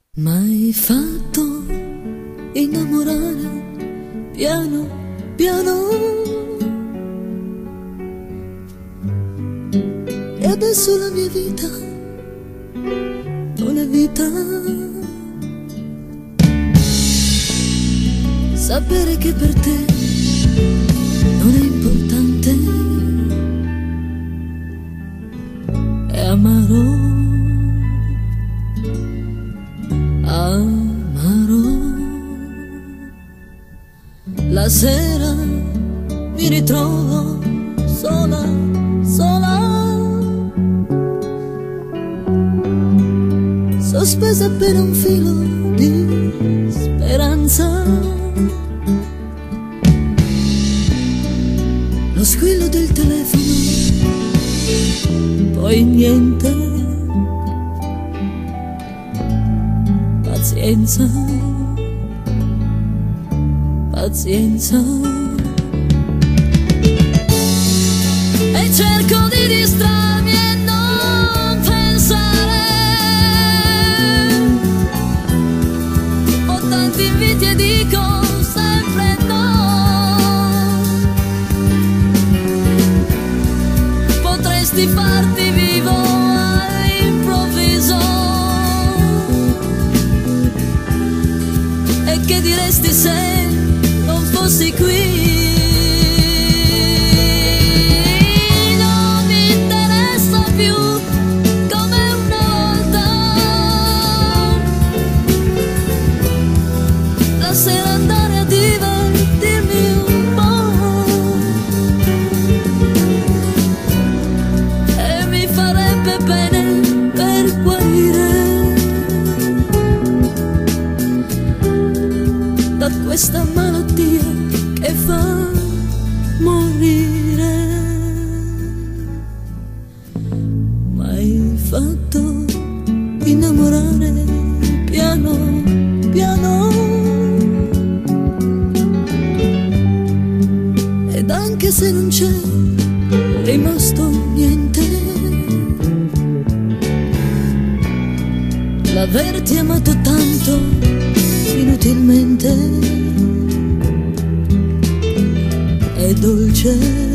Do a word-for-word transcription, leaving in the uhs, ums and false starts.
M'hai fatto innamorare piano piano e adesso la mia vita non è vita. Sapere che per te non è importante è amaro. Amaro. La sera mi ritrovo sola, sola, sospesa per un filo di speranza. Lo squillo del telefono, poi niente. Pazienza, pazienza. E cerco di distrarmi e non pensare. Ho tanti inviti e dico sempre no. Potresti farti vivo all'improvviso. Che diresti se non fossi qui? Non mi interessa più come una volta. La sera andare a divertirmi un po' e mi farebbe bene per guarire da questa malattia che fa morire. M'hai fatto innamorare piano piano ed anche se non c'è rimasto niente, l'averti amato tanto inutilmente è dolce.